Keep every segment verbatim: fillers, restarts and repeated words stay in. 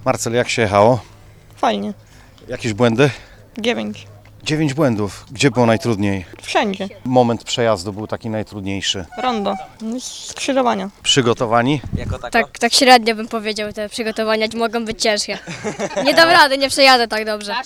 Marcel, jak się jechało? Fajnie. Jakieś błędy? Dziewięć. Dziewięć błędów. Gdzie było najtrudniej? Wszędzie. Moment przejazdu był taki najtrudniejszy. Rondo. Skrzyżowania. Przygotowani? Jako tako? Tak, tak średnio bym powiedział, te przygotowania mogą być ciężkie. Nie dam rady, nie przejadę tak dobrze.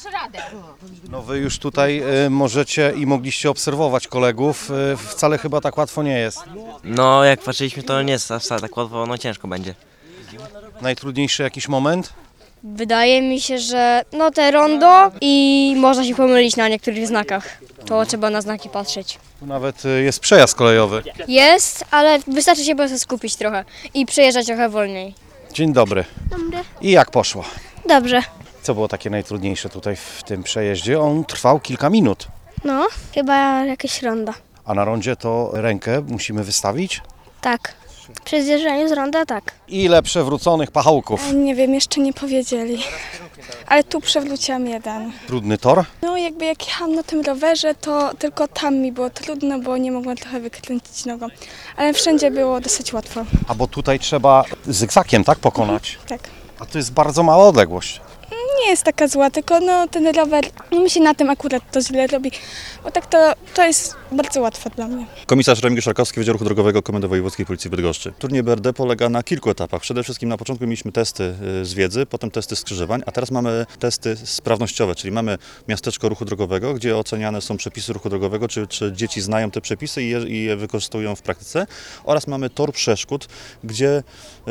No wy już tutaj y, możecie i mogliście obserwować kolegów. Y, wcale chyba tak łatwo nie jest. No, jak patrzyliśmy, to nie jest wcale tak łatwo, no ciężko będzie. Najtrudniejszy jakiś moment? Wydaje mi się, że no te rondo i można się pomylić na niektórych znakach. To trzeba na znaki patrzeć. Tu nawet y, jest przejazd kolejowy. Jest, ale wystarczy się po prostu skupić trochę i przejeżdżać trochę wolniej. Dzień dobry. Dobry. I jak poszło? Dobrze. Co było takie najtrudniejsze tutaj w tym przejeździe? On trwał kilka minut. No, chyba jakieś ronda. A na rondzie to rękę musimy wystawić? Tak. Przy zjeżdżaniu z ronda tak. Ile przewróconych pachołków? Nie wiem, jeszcze nie powiedzieli. Ale tu przewróciłam jeden. Trudny tor? No jakby jak jechałam na tym rowerze, to tylko tam mi było trudno, bo nie mogłam trochę wykręcić nogą. Ale wszędzie było dosyć łatwo. A bo tutaj trzeba zygzakiem, tak, pokonać? Tak. A to jest bardzo mała odległość. Nie jest taka zła, tylko no ten rower, no mi się na tym akurat to źle robi, bo tak to, to jest bardzo łatwe dla mnie. Komisarz Remigiusz Szarkowski, Wydział Ruchu Drogowego Komendy Wojewódzkiej Policji w Bydgoszczy. Turniej B R D polega na kilku etapach. Przede wszystkim na początku mieliśmy testy y, z wiedzy, potem testy skrzyżowań, a teraz mamy testy sprawnościowe, czyli mamy miasteczko ruchu drogowego, gdzie oceniane są przepisy ruchu drogowego, czy, czy dzieci znają te przepisy i je, i je wykorzystują w praktyce, oraz mamy tor przeszkód, gdzie y,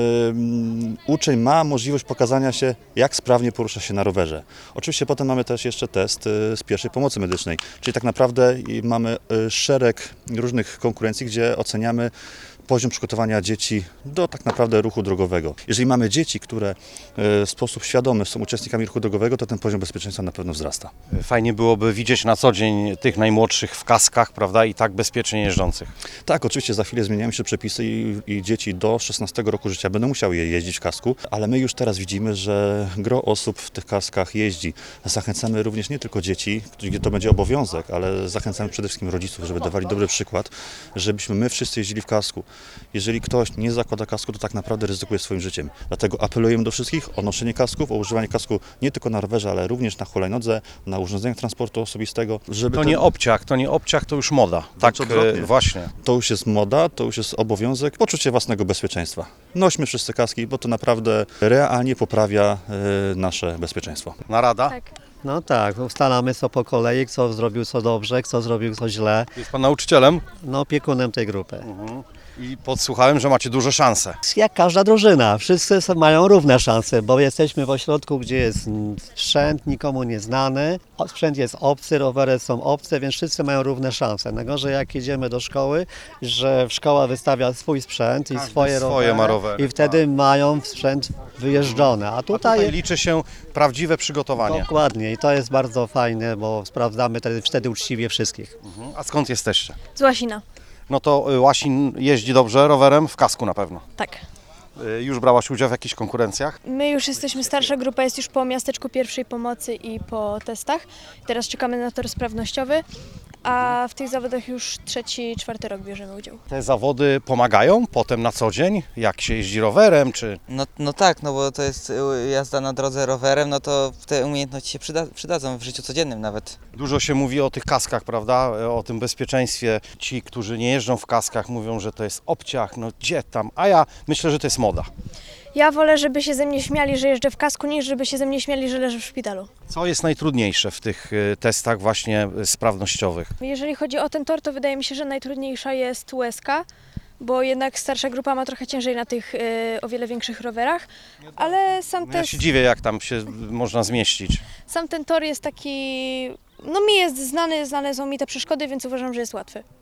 uczeń ma możliwość pokazania się, jak sprawnie porusza się na rowerze. Oczywiście potem mamy też jeszcze test y, z pierwszej pomocy medycznej, czyli tak naprawdę y, mamy y, szereg różnych konkurencji, gdzie oceniamy poziom przygotowania dzieci do tak naprawdę ruchu drogowego. Jeżeli mamy dzieci, które w sposób świadomy są uczestnikami ruchu drogowego, to ten poziom bezpieczeństwa na pewno wzrasta. Fajnie byłoby widzieć na co dzień tych najmłodszych w kaskach, prawda, i tak bezpiecznie jeżdżących. Tak, oczywiście za chwilę zmieniają się przepisy i, i dzieci do szesnastego roku życia będą musiały je jeździć w kasku, ale my już teraz widzimy, że gro osób w tych kaskach jeździ. Zachęcamy również nie tylko dzieci, gdzie to będzie obowiązek, ale zachęcamy przede wszystkim rodziców, żeby dawali dobry przykład, żebyśmy my wszyscy jeździli w kasku. Jeżeli ktoś nie zakłada kasku, to tak naprawdę ryzykuje swoim życiem. Dlatego apelujemy do wszystkich o noszenie kasków, o używanie kasku nie tylko na rowerze, ale również na hulajnodze, na urządzeniach transportu osobistego. Żeby To ten... nie obciach, to nie obciach, to już moda. Tak, odwrotnie. e, właśnie. To już jest moda, to już jest obowiązek, poczucie własnego bezpieczeństwa. Nośmy wszyscy kaski, bo to naprawdę realnie poprawia y, nasze bezpieczeństwo. Narada? Tak. No tak, ustalamy co po kolei, kto zrobił co dobrze, kto zrobił co źle. Jest pan nauczycielem? No opiekunem tej grupy. I podsłuchałem, że macie duże szanse. Jak każda drużyna, wszyscy są- mają równe szanse, bo jesteśmy w ośrodku, gdzie jest mm, sprzęt nikomu nieznany, o- sprzęt jest obcy, rowery są obce, więc wszyscy mają równe szanse. Najgorzej jak jedziemy do szkoły, że szkoła wystawia swój sprzęt i Każdy swoje, swoje rowery, ma rowery, i wtedy mają sprzęt wyjeżdżony, a A tutaj, tutaj liczy się prawdziwe przygotowanie. dokładnie i to jest bardzo fajne, bo sprawdzamy wtedy, wtedy uczciwie wszystkich. A skąd jesteście? Z Łasina. No to y, Łasin jeździ dobrze rowerem, w kasku na pewno. Tak. Y, Już brałaś udział w jakichś konkurencjach? My już jesteśmy, starsza grupa jest już po miasteczku pierwszej pomocy i po testach. Teraz czekamy na tor sprawnościowy, a w tych zawodach już trzeci, czwarty rok bierzemy udział. Te zawody pomagają potem na co dzień, jak się jeździ rowerem, czy... No, no tak, no bo to jest y, jazda na drodze rowerem, no to te umiejętności się przyda, przydadzą w życiu codziennym nawet. Dużo się mówi o tych kaskach, prawda, o tym bezpieczeństwie. Ci, którzy nie jeżdżą w kaskach, mówią, że to jest obciach, no gdzie tam, a ja myślę, że to jest moda. Ja wolę, żeby się ze mnie śmiali, że jeżdżę w kasku, niż żeby się ze mnie śmiali, że leżę w szpitalu. Co jest najtrudniejsze w tych y, testach właśnie y, sprawnościowych? Jeżeli chodzi o ten tor, to wydaje mi się, że najtrudniejsza jest łezka, bo jednak starsza grupa ma trochę ciężej na tych y, o wiele większych rowerach, ale sam, No ja test, się dziwię, jak tam się można zmieścić. sam ten tor jest taki, no mi jest znany, znane są mi te przeszkody, więc uważam, że jest łatwy.